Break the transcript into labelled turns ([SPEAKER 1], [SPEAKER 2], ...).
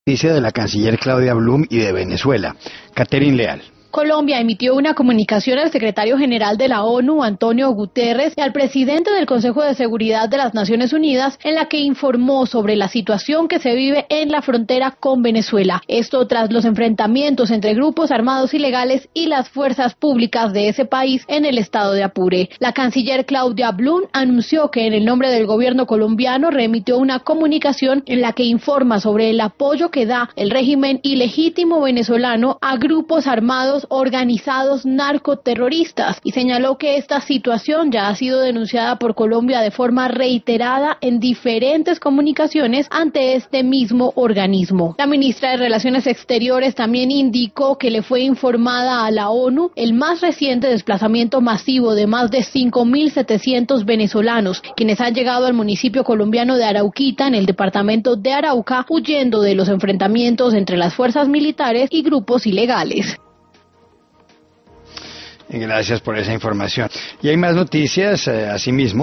[SPEAKER 1] Noticia de la canciller Claudia Blum y de Venezuela. Catherine Leal.
[SPEAKER 2] Colombia emitió una comunicación al secretario general de la ONU, Antonio Guterres, y al presidente del Consejo de Seguridad de las Naciones Unidas, en la que informó sobre la situación que se vive en la frontera con Venezuela. Esto tras los enfrentamientos entre grupos armados ilegales y las fuerzas públicas de ese país en el estado de Apure. La canciller Claudia Blum anunció que en el nombre del gobierno colombiano remitió una comunicación en la que informa sobre el apoyo que da el régimen ilegítimo venezolano a grupos armados organizados narcoterroristas, y señaló que esta situación ya ha sido denunciada por Colombia de forma reiterada en diferentes comunicaciones ante este mismo organismo. La ministra de Relaciones Exteriores también indicó que le fue informada a la ONU el más reciente desplazamiento masivo de más de 5.700 venezolanos, quienes han llegado al municipio colombiano de Arauquita, en el departamento de Arauca, huyendo de los enfrentamientos entre las fuerzas militares y grupos ilegales.
[SPEAKER 1] Gracias por esa información. Y hay más noticias, asimismo.